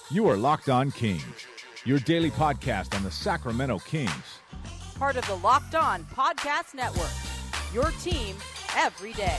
You are Locked On Kings, your daily podcast on the Sacramento Kings. Part of the Locked On Podcast Network, your team every day.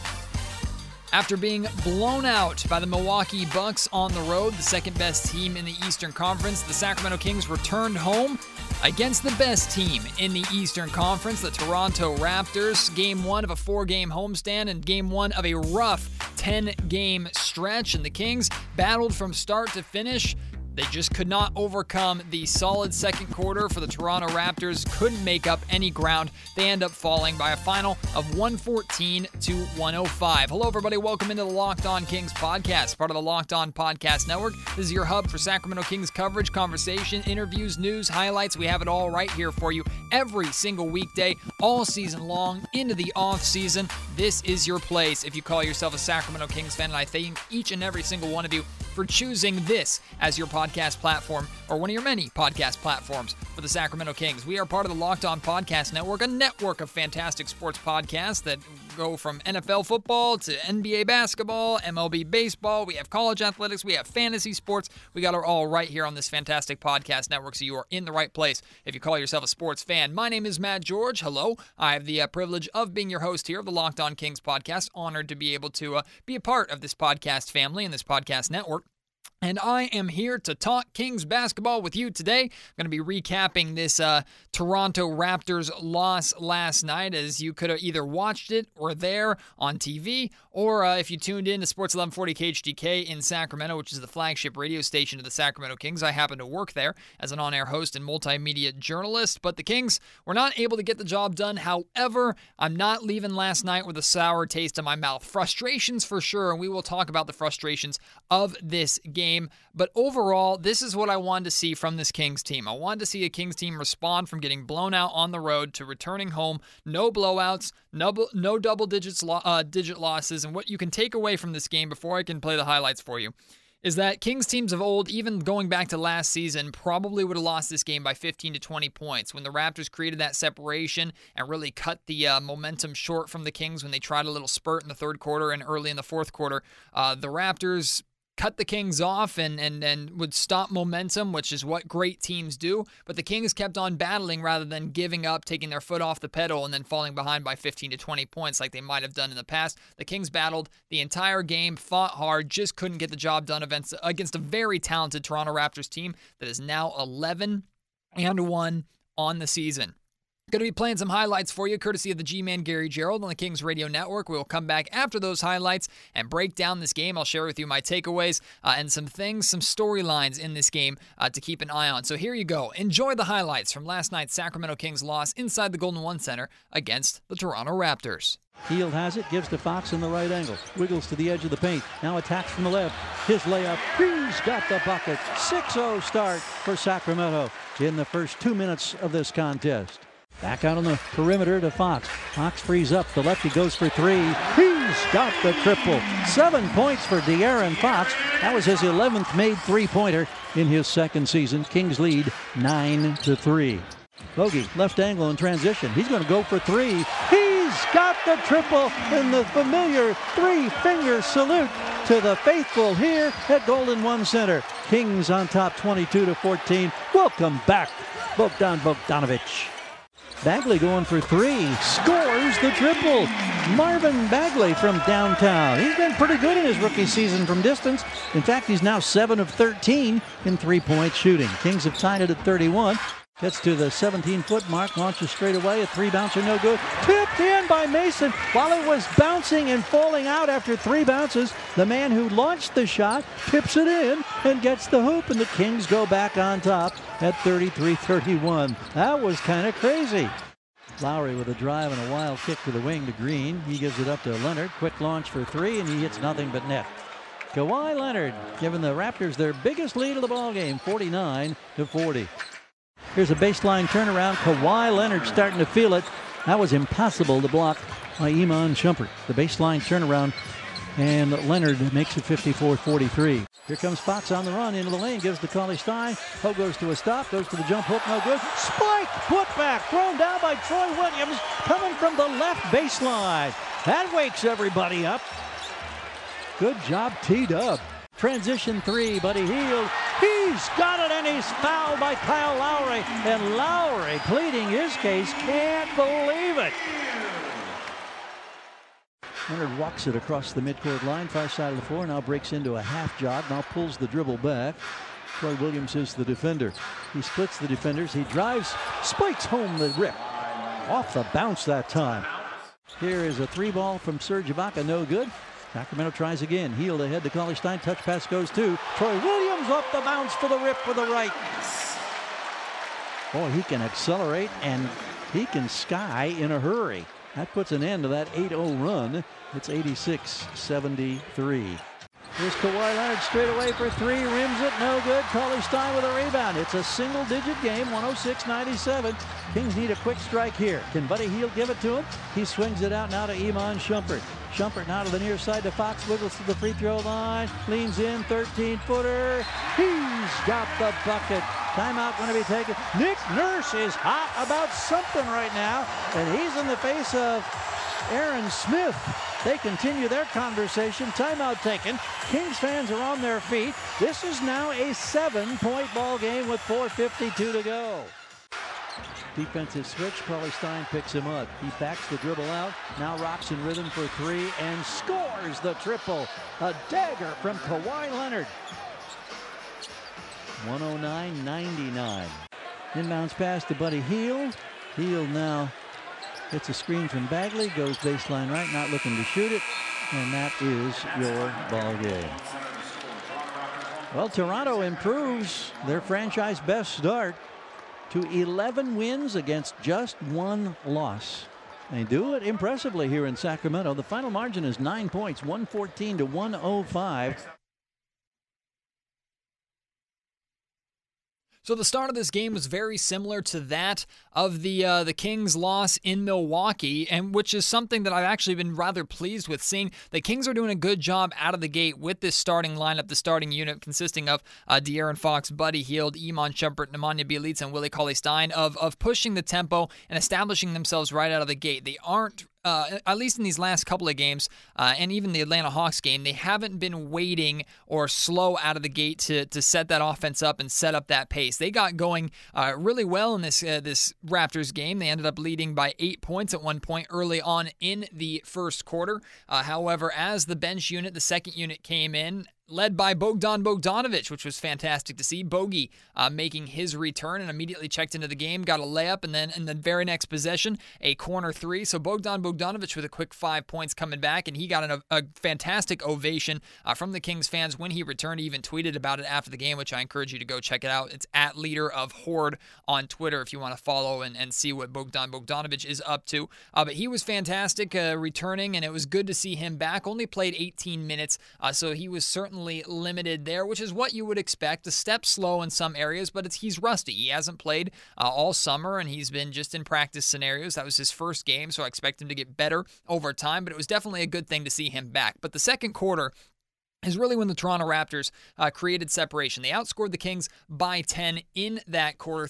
After being blown out by the Milwaukee Bucks on the road, the second-best team in the Eastern Conference, the Sacramento Kings returned home against the best team in the Eastern Conference, the Toronto Raptors. Game 1 of a 4-game homestand and Game 1 of a rough 10-game stretch, and the Kings battled from start to finish. They just could not overcome the solid second quarter for the Toronto Raptors, couldn't make up any ground. They end up falling by a final of 114 to 105. Hello, everybody. Welcome into the Locked On Kings podcast, part of the Locked On Podcast Network. This is your hub for Sacramento Kings coverage, conversation, interviews, news, highlights. We have it all right here for you every single weekday, all season long, into the off season. This is your place if you call yourself a Sacramento Kings fan, and I thank each and every single one of you for choosing this as your podcast platform, or one of your many podcast platforms for the Sacramento Kings. We are part of the Locked On Podcast Network, a network of fantastic sports podcasts that go from NFL football to NBA basketball, MLB baseball. We have college athletics. We have fantasy sports. We got it all right here on this fantastic podcast network, so you are in the right place if you call yourself a sports fan. My name is Matt George. Hello. I have the privilege of being your host here of the Locked On Kings podcast. Honored to be able to be a part of this podcast family and this podcast network. And I am here to talk Kings basketball with you today. I'm going to be recapping this Toronto Raptors loss last night, as you could have either watched it or there on TV, or if you tuned in to Sports 1140 KHTK in Sacramento, which is the flagship radio station of the Sacramento Kings. I happen to work there as an on-air host and multimedia journalist, but the Kings were not able to get the job done. However, I'm not leaving last night with a sour taste in my mouth. Frustrations for sure, and we will talk about the frustrations of this game. But overall, this is what I wanted to see from this Kings team. I wanted to see a Kings team respond from getting blown out on the road to returning home. No blowouts, no double-digit losses. And what you can take away from this game before I can play the highlights for you is that Kings teams of old, even going back to last season, probably would have lost this game by 15 to 20 points. When the Raptors created that separation and really cut the momentum short from the Kings when they tried a little spurt in the third quarter and early in the fourth quarter, the Raptors cut the Kings off and would stop momentum, which is what great teams do. But the Kings kept on battling rather than giving up, taking their foot off the pedal, and then falling behind by 15 to 20 points like they might have done in the past. The Kings battled the entire game, fought hard, just couldn't get the job done against a very talented Toronto Raptors team that is now 11-1 on the season. Going to be playing some highlights for you, courtesy of the G-Man Gary Gerald on the Kings Radio Network. We will come back after those highlights and break down this game. I'll share with you my takeaways and some storylines in this game to keep an eye on. So here you go. Enjoy the highlights from last night's Sacramento Kings loss inside the Golden One Center against the Toronto Raptors. Hield has it, gives to Fox in the right angle. Wiggles to the edge of the paint. Now attacks from the left. His layup. He's got the bucket. 6-0 start for Sacramento in the first 2 minutes of this contest. Back out on the perimeter to Fox. Fox frees up. The lefty goes for three. He's got the triple. 7 points for De'Aaron Fox. That was his 11th made three-pointer in his second season. Kings lead 9-3. Bogey, left angle in transition. He's going to go for three. He's got the triple in the familiar three-finger salute to the faithful here at Golden One Center. Kings on top 22-14. Welcome back, Bogdan Bogdanovic. Bagley going for three, scores the triple. Marvin Bagley from downtown. He's been pretty good in his rookie season from distance. In fact, he's now 7 of 13 in three-point shooting. Kings have tied it at 31. Gets to the 17-foot mark, launches straight away, a three-bouncer, no good. Tipped in by Mason while it was bouncing and falling out after three bounces. The man who launched the shot tips it in and gets the hoop, and the Kings go back on top at 33-31. That was kind of crazy. Lowry with a drive and a wild kick to the wing to Green. He gives it up to Leonard. Quick launch for three, and he hits nothing but net. Kawhi Leonard giving the Raptors their biggest lead of the ballgame, 49-40. Here's a baseline turnaround. Kawhi Leonard starting to feel it. That was impossible to block by Iman Shumpert. The baseline turnaround, and Leonard makes it 54-43. Here comes Fox on the run into the lane, gives to Cauley Stein. Ho goes to a stop, goes to the jump hook, no good. Spike, put back, thrown down by Troy Williams, coming from the left baseline. That wakes everybody up. Good job, T-Dub. Transition three, Buddy Hield. He's got it, and he's fouled by Kyle Lowry. And Lowry, pleading his case, can't believe it. Leonard walks it across the midcourt line, far side of the floor, now breaks into a half jog, now pulls the dribble back. Troy Williams is the defender. He splits the defenders, he drives, spikes home the rip. Off the bounce that time. Here is a three ball from Serge Ibaka, no good. Sacramento tries again, Hield ahead to Cauley-Stein, touch pass goes to Troy Williams, off the bounce for the rip with the right. Boy, he can accelerate and he can sky in a hurry. That puts an end to that 8-0 run. It's 86-73. Here's Kawhi Leonard straight away for three, rims it, no good. Cauley-Stein with a rebound. It's a single-digit game, 106-97. Kings need a quick strike here. Can Buddy Hield give it to him? He swings it out now to Iman Shumpert. Shumpert now to the near side to Fox, wiggles to the free throw line, leans in, 13-footer. He's got the bucket. Timeout going to be taken. Nick Nurse is hot about something right now, and he's in the face of Aaron Smith. They continue their conversation. Timeout taken. Kings fans are on their feet. This is now a 7-point ball game with 4:52 to go. Defensive switch. Cauley-Stein picks him up. He backs the dribble out. Now rocks in rhythm for three and scores the triple. A dagger from Kawhi Leonard. 109-99. Inbounds pass to Buddy Hield. Hield now gets a screen from Bagley, goes baseline right, not looking to shoot it, and that is your ball game. Well, Toronto improves their franchise best start to 11 wins against just one loss. They do it impressively here in Sacramento. The final margin is 9 points, 114-105. So the start of this game was very similar to that of the Kings' loss in Milwaukee, and which is something that I've actually been rather pleased with seeing. The Kings are doing a good job out of the gate with this starting lineup, the starting unit consisting of De'Aaron Fox, Buddy Hield, Iman Shumpert, Nemanja Bjelica, and Willie Cauley-Stein of pushing the tempo and establishing themselves right out of the gate. They aren't at least in these last couple of games, and even the Atlanta Hawks game, they haven't been waiting or slow out of the gate to set that offense up and set up that pace. They got going really well in this Raptors game. They ended up leading by 8 points at one point early on in the first quarter. However, as the bench unit, the second unit came in, led by Bogdan Bogdanovic, which was fantastic to see. Bogey making his return and immediately checked into the game, got a layup, and then in the very next possession, a corner three. So Bogdan Bogdanovic with a quick 5 points coming back, and he got a fantastic ovation from the Kings fans when he returned. He even tweeted about it after the game, which I encourage you to go check it out. It's at Leader of Horde on Twitter if you want to follow and see what Bogdan Bogdanovic is up to. But he was fantastic returning, and it was good to see him back. Only played 18 minutes, so he was certainly limited there, which is what you would expect. A step slow in some areas, but he's rusty. He hasn't played all summer, and he's been just in practice scenarios. That was his first game, so I expect him to get better over time, but it was definitely a good thing to see him back. But the second quarter is really when the Toronto Raptors created separation. They outscored the Kings by 10 in that quarter,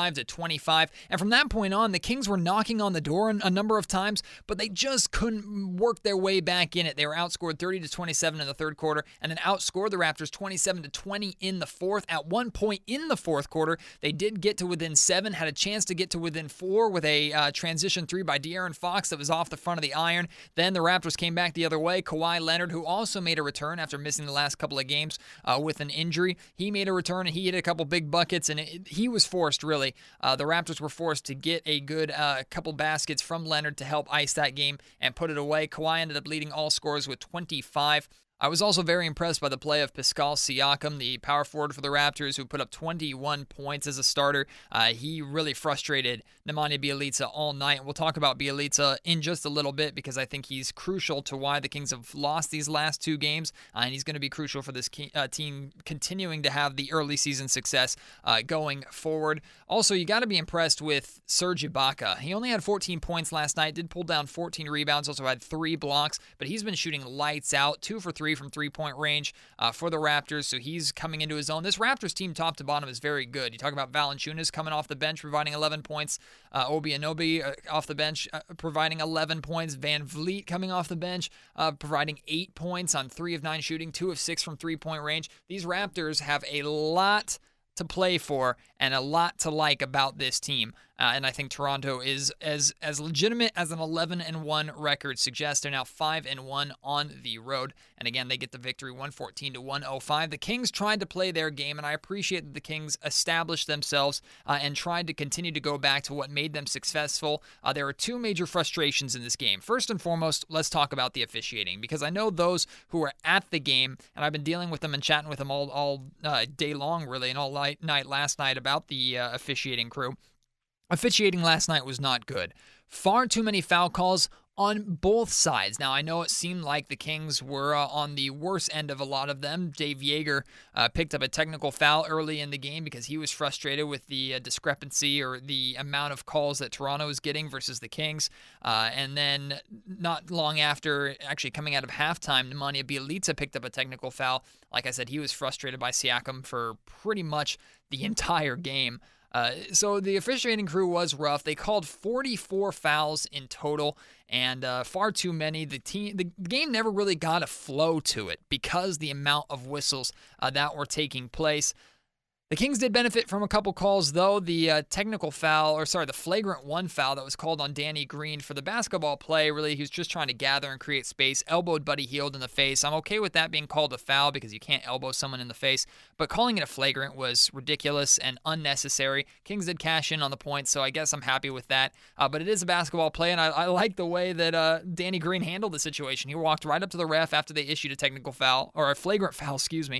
35-25. And from that point on, the Kings were knocking on the door a number of times, but they just couldn't work their way back in it. They were outscored 30-27 in the third quarter, and then outscored the Raptors 27-20 in the fourth. At one point in the fourth quarter, they did get to within 7, had a chance to get to within 4 with a transition three by De'Aaron Fox that was off the front of the iron. Then the Raptors came back the other way. Kawhi Leonard, who also made a return after missing the last couple of games with an injury. He made a return, and he hit a couple big buckets, and he was forced, really. The Raptors were forced to get a good couple baskets from Leonard to help ice that game and put it away. Kawhi ended up leading all scorers with 25. I was also very impressed by the play of Pascal Siakam, the power forward for the Raptors, who put up 21 points as a starter. He really frustrated Nemanja Bjelica all night. And we'll talk about Bjelica in just a little bit because I think he's crucial to why the Kings have lost these last 2 games, and he's going to be crucial for this team continuing to have the early season success going forward. Also, you got to be impressed with Serge Ibaka. He only had 14 points last night, did pull down 14 rebounds, also had 3 blocks, but he's been shooting lights out, 2 for 3 from three-point range for the Raptors, so he's coming into his own. This Raptors team, top to bottom, is very good. You talk about Valanciunas coming off the bench, providing 11 points. Obi Anunoby off the bench, providing 11 points. Van Vliet coming off the bench, providing 8 points on 3 of 9 shooting, 2 of 6 from three-point range. These Raptors have a lot to play for and a lot to like about this team. And I think Toronto is as legitimate as an 11-1 record suggests. They're now 5-1 on the road. And again, they get the victory 114-105. The Kings tried to play their game, and I appreciate that the Kings established themselves and tried to continue to go back to what made them successful. There were two major frustrations in this game. First and foremost, let's talk about the officiating, because I know those who were at the game, and I've been dealing with them and chatting with them all day long, really, and all night last night about the officiating crew. Officiating last night was not good. Far too many foul calls on both sides. Now, I know it seemed like the Kings were on the worst end of a lot of them. Dave Yeager picked up a technical foul early in the game because he was frustrated with the discrepancy or the amount of calls that Toronto was getting versus the Kings. And then not long after, actually coming out of halftime, Nemanja Bjelica picked up a technical foul. Like I said, he was frustrated by Siakam for pretty much the entire game. So the officiating crew was rough. They called 44 fouls in total, and far too many. The game never really got a flow to it because the amount of whistles that were taking place. The Kings did benefit from a couple calls, though. The the flagrant one foul that was called on Danny Green for the basketball play, really, he was just trying to gather and create space, elbowed Buddy Hield in the face. I'm okay with that being called a foul because you can't elbow someone in the face, but calling it a flagrant was ridiculous and unnecessary. Kings did cash in on the point, so I guess I'm happy with that. But it is a basketball play, and I like the way that Danny Green handled the situation. He walked right up to the ref after they issued a technical foul, or a flagrant foul,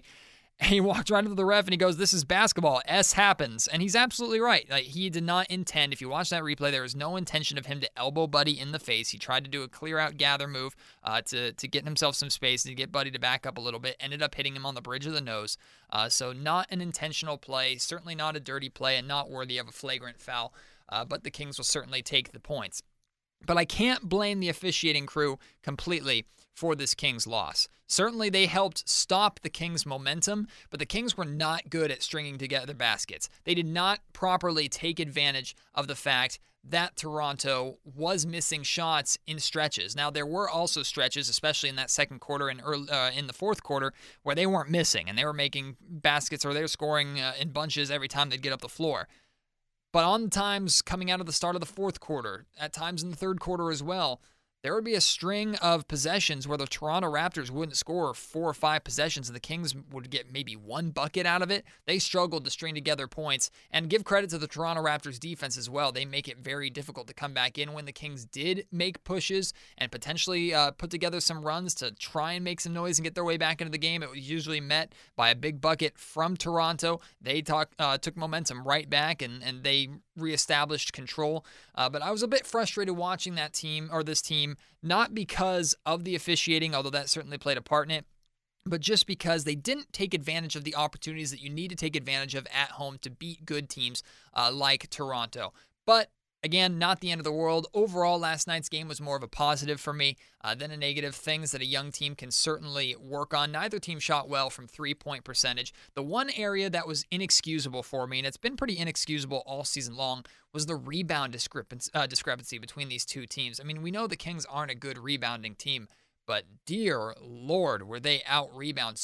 and he walked right up to the ref and he goes, "This is basketball. S happens." And he's absolutely right. Like, he did not intend, if you watch that replay, there was no intention of him to elbow Buddy in the face. He tried to do a clear-out gather move to get himself some space and to get Buddy to back up a little bit. Ended up hitting him on the bridge of the nose. So not an intentional play, certainly not a dirty play, and not worthy of a flagrant foul. But the Kings will certainly take the points. But I can't blame the officiating crew completely for this Kings loss. Certainly they helped stop the Kings' momentum, but the Kings were not good at stringing together baskets. They did not properly take advantage of the fact that Toronto was missing shots in stretches. Now, there were also stretches, especially in that second quarter and in the fourth quarter, where they weren't missing, and they were making baskets or they were scoring in bunches every time they'd get up the floor. But on times coming out of the start of the fourth quarter, at times in the third quarter as well, there would be a string of possessions where the Toronto Raptors wouldn't score 4 or 5 possessions and the Kings would get maybe one bucket out of it. They struggled to string together points, and give credit to the Toronto Raptors defense as well. They make it very difficult to come back in when the Kings did make pushes and potentially put together some runs to try and make some noise and get their way back into the game. It was usually met by a big bucket from Toronto. They took momentum right back and they reestablished control. But I was a bit frustrated watching this team, not because of the officiating, although that certainly played a part in it, but just because they didn't take advantage of the opportunities that you need to take advantage of at home to beat good teams like Toronto. But again, not the end of the world. Overall, last night's game was more of a positive for me than a negative. Things that a young team can certainly work on. Neither team shot well from three-point percentage. The one area that was inexcusable for me, and it's been pretty inexcusable all season long, was the rebound discrepancy between these two teams. I mean, we know the Kings aren't a good rebounding team, but dear Lord, were they out-rebound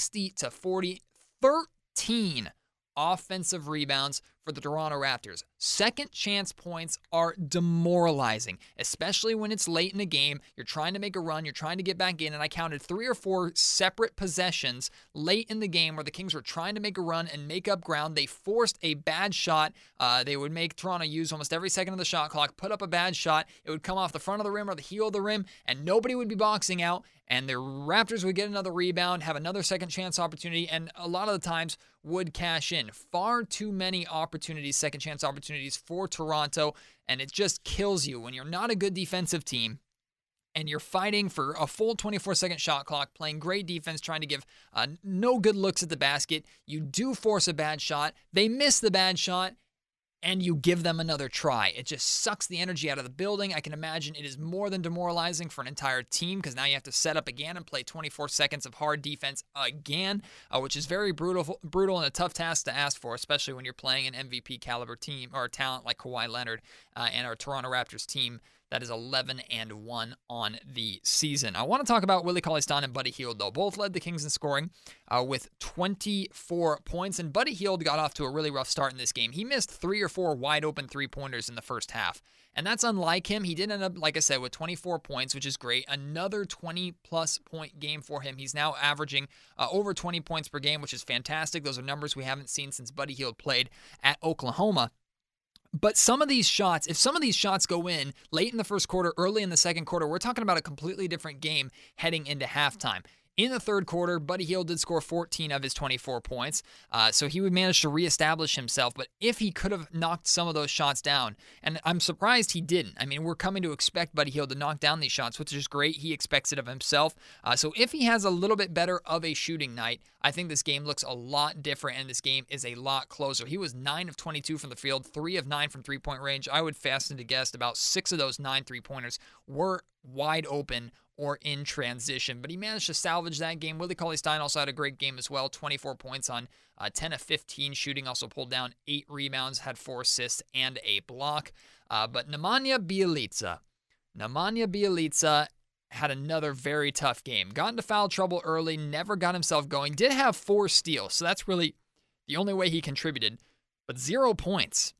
60-40, 13 offensive rebounds for the Toronto Raptors. Second chance points are demoralizing, especially when it's late in the game. You're trying to make a run, you're trying to get back in, and I counted 3 or 4 separate possessions late in the game where the Kings were trying to make a run and make up ground. They forced a bad shot. They would make Toronto use almost every second of the shot clock, put up a bad shot. It would come off the front of the rim or the heel of the rim, and nobody would be boxing out, and the Raptors would get another rebound, have another second chance opportunity, and a lot of the times would cash in. Far too many opportunities, second chance opportunities for Toronto, and it just kills you when you're not a good defensive team and you're fighting for a full 24-second shot clock, playing great defense, trying to give no good looks at the basket. You do force a bad shot. They miss the bad shot, and you give them another try. It just sucks the energy out of the building. I can imagine it is more than demoralizing for an entire team because now you have to set up again and play 24 seconds of hard defense again, which is very brutal and a tough task to ask for, especially when you're playing an MVP caliber team or talent like Kawhi Leonard and our Toronto Raptors team that is 11-1 on the season. I want to talk about Willie Cauley-Stein and Buddy Hield, though. Both led the Kings in scoring with 24 points, and Buddy Hield got off to a really rough start in this game. He missed 3 or 4 wide-open three-pointers in the first half, and that's unlike him. He did end up, like I said, with 24 points, which is great. Another 20-plus point game for him. He's now averaging over 20 points per game, which is fantastic. Those are numbers we haven't seen since Buddy Hield played at Oklahoma. But some of these shots, if some of these shots go in late in the first quarter, early in the second quarter, we're talking about a completely different game heading into halftime. In the third quarter, Buddy Hield did score 14 of his 24 points, so he would manage to reestablish himself. But if he could have knocked some of those shots down, and I'm surprised he didn't. I mean, we're coming to expect Buddy Hield to knock down these shots, which is great. He expects it of himself. So if he has a little bit better of a shooting night, I think this game looks a lot different, and this game is a lot closer. He was 9 of 22 from the field, 3 of 9 from three-point range. I would fasten to guess about 6 of those 9 three-pointers were wide open or in transition, but he managed to salvage that game. Willie Cauley-Stein also had a great game as well, 24 points on 10 of 15 shooting, also pulled down 8 rebounds, had 4 assists and a block. But Nemanja Bjelica had another very tough game. Got into foul trouble early, never got himself going, did have 4 steals, so that's really the only way he contributed, but 0 points.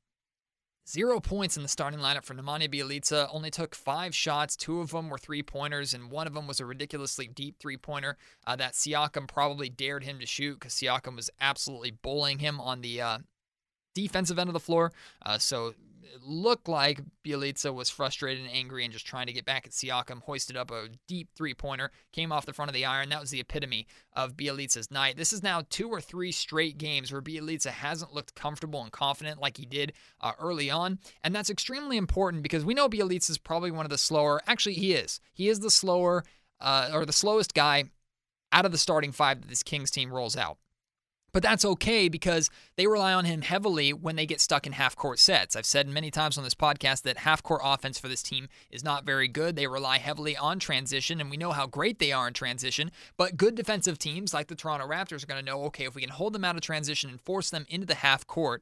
0 points in the starting lineup for Nemanja Bjelica. Only took 5 shots. 2 of them were three-pointers, and 1 of them was a ridiculously deep three-pointer that Siakam probably dared him to shoot because Siakam was absolutely bullying him on the defensive end of the floor. So it looked like Bjelica was frustrated and angry and just trying to get back at Siakam, hoisted up a deep three-pointer, came off the front of the iron. That was the epitome of Bjelica's night. This is now 2 or 3 straight games where Bjelica hasn't looked comfortable and confident like he did early on, and that's extremely important because we know Bjelica is probably one of the slower, actually he is. He is the slower, or the slowest guy out of the starting 5 that this Kings team rolls out. But that's okay because they rely on him heavily when they get stuck in half-court sets. I've said many times on this podcast that half-court offense for this team is not very good. They rely heavily on transition, and we know how great they are in transition. But good defensive teams like the Toronto Raptors are going to know, okay, if we can hold them out of transition and force them into the half-court,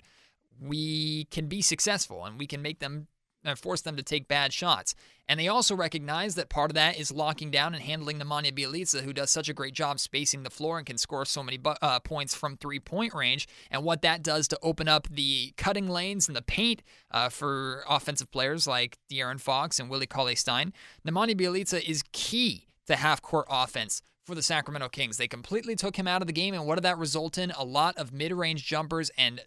we can be successful, and we can make them force them to take bad shots. And they also recognize that part of that is locking down and handling Nemanja Bjelica, who does such a great job spacing the floor and can score so many points from three-point range, and what that does to open up the cutting lanes and the paint for offensive players like De'Aaron Fox and Willie Cauley-Stein. Nemanja Bjelica is key to half-court offense for the Sacramento Kings. They completely took him out of the game, and what did that result in? A lot of mid-range jumpers and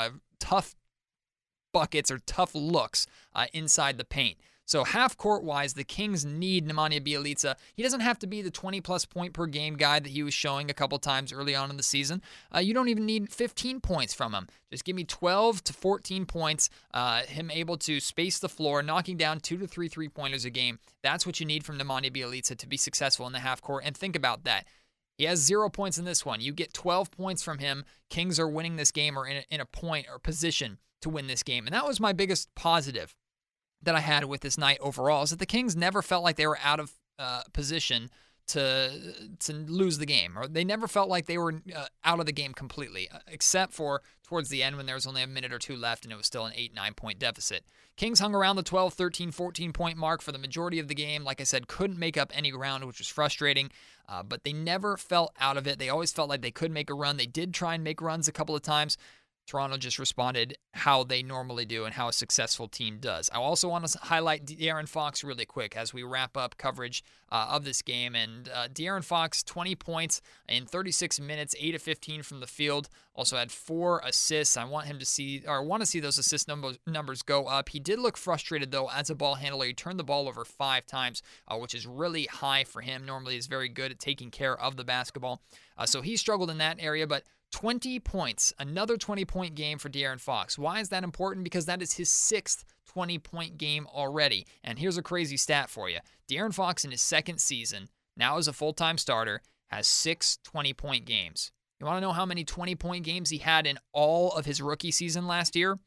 tough buckets or tough looks inside the paint. So half-court-wise, the Kings need Nemanja Bjelica. He doesn't have to be the 20-plus point per game guy that he was showing a couple times early on in the season. You don't even need 15 points from him. Just give me 12 to 14 points, him able to space the floor, knocking down 2 to 3 three-pointers a game. That's what you need from Nemanja Bjelica to be successful in the half-court. And think about that. He has 0 points in this one. You get 12 points from him. Kings are winning this game or in a point or position to win this game. And that was my biggest positive that I had with this night overall, is that the Kings never felt like they were out of position to lose the game, or they never felt like they were out of the game completely, except for towards the end when there was only a minute or 2 left and it was still an 8-9 point deficit. Kings hung around the 12, 13, 14 point mark for the majority of the game. Like I said, couldn't make up any ground, which was frustrating, but they never felt out of it. They always felt like they could make a run. They did try and make runs a couple of times. Toronto just responded how they normally do and how a successful team does. I also want to highlight De'Aaron Fox really quick as we wrap up coverage of this game. And De'Aaron Fox, 20 points in 36 minutes, 8 of 15 from the field. Also had 4 assists. I want to see those assist numbers go up. He did look frustrated, though, as a ball handler. He turned the ball over 5 times, which is really high for him. Normally, he's very good at taking care of the basketball. So he struggled in that area, but 20 points, another 20-point game for De'Aaron Fox. Why is that important? Because that is his 6th 20-point game already. And here's a crazy stat for you. De'Aaron Fox in his 2nd season, now as a full-time starter, has 6 20-point games. You want to know how many 20-point games he had in all of his rookie season last year?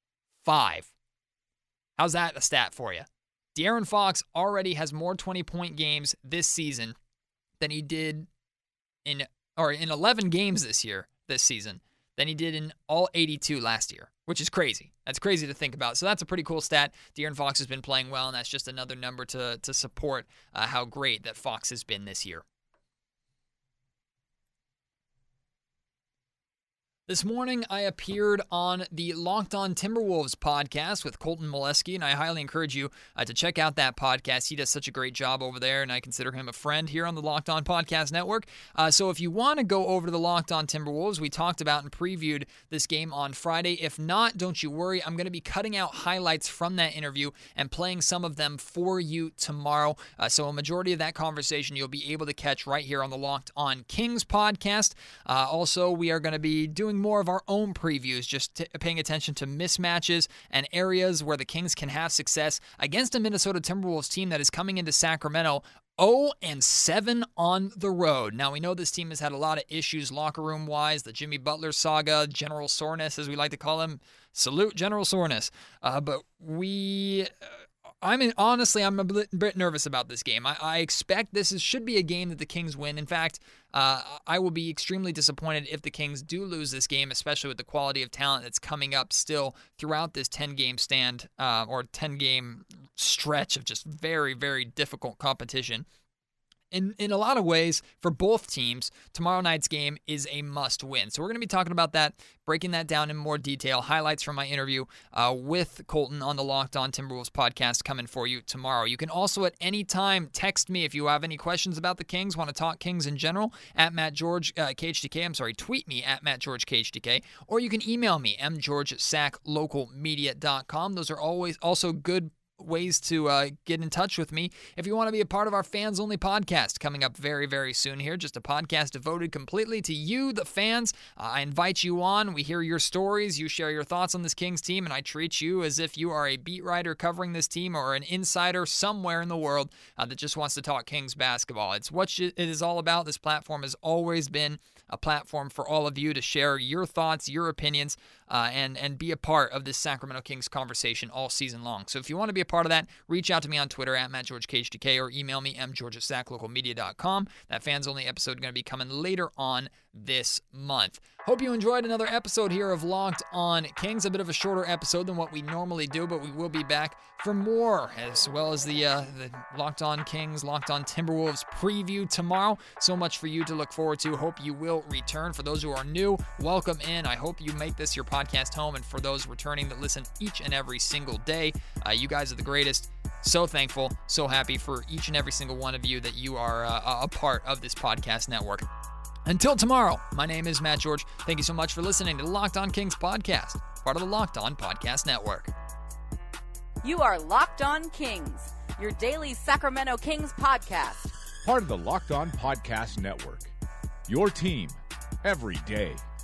5. How's that a stat for you? De'Aaron Fox already has more 20-point games this season than he did in 11 games this season, than he did in all 82 last year, which is crazy. That's crazy to think about. So that's a pretty cool stat. De'Aaron Fox has been playing well, and that's just another number to support how great that Fox has been this year. This morning, I appeared on the Locked On Timberwolves podcast with Colton Molesky, and I highly encourage you to check out that podcast. He does such a great job over there, and I consider him a friend here on the Locked On Podcast Network. So if you want to go over to the Locked On Timberwolves, we talked about and previewed this game on Friday. If not, don't you worry. I'm going to be cutting out highlights from that interview and playing some of them for you tomorrow. So a majority of that conversation you'll be able to catch right here on the Locked On Kings podcast. Also, we are going to be doing more of our own previews, just paying attention to mismatches and areas where the Kings can have success against a Minnesota Timberwolves team that is coming into Sacramento 0-7 on the road. Now, we know this team has had a lot of issues locker room-wise, the Jimmy Butler saga, General Soreness, as we like to call him. Salute General Soreness. But honestly, I'm a bit nervous about this game. I expect this should be a game that the Kings win. In fact, I will be extremely disappointed if the Kings do lose this game, especially with the quality of talent that's coming up still throughout this 10-game stand or 10-game stretch of just very, very difficult competition. In a lot of ways, for both teams, tomorrow night's game is a must-win. So we're going to be talking about that, breaking that down in more detail, highlights from my interview with Colton on the Locked On Timberwolves podcast coming for you tomorrow. You can also at any time text me if you have any questions about the Kings, want to talk Kings in general, at Matt George KHTK. Tweet me at Matt George KHTK, or you can email me, mgeorge@saclocalmedia.com. Those are always also good ways to get in touch with me if you want to be a part of our fans only podcast coming up very, very soon here. Just a podcast devoted completely to you, the fans. I invite you on. We hear your stories. You share your thoughts on this Kings team, and I treat you as if you are a beat writer covering this team or an insider somewhere in the world that just wants to talk Kings basketball. It's what it is all about. This platform has always been a platform for all of you to share your thoughts, your opinions, and be a part of this Sacramento Kings conversation all season long. So if you want to be a part of that, reach out to me on Twitter at MattGeorgeKHTK or email me, mgeorge@saclocalmedia.com. That fans-only episode is going to be coming later on this month. Hope you enjoyed another episode here of Locked On Kings. A bit of a shorter episode than what we normally do, but we will be back for more, as well as the Locked On Kings, Locked On Timberwolves preview tomorrow. So much for you to look forward to. Hope you will return. For those who are new, welcome in. I hope you make this your podcast home, and for those returning that listen each and every single day, you guys are the greatest. So thankful, so happy for each and every single one of you that you are a part of this podcast network. Until tomorrow, my name is Matt George. Thank you so much for listening to the Locked On Kings podcast, part of the Locked On Podcast Network. You are Locked On Kings, your daily Sacramento Kings podcast. Part of the Locked On Podcast Network. Your team every day.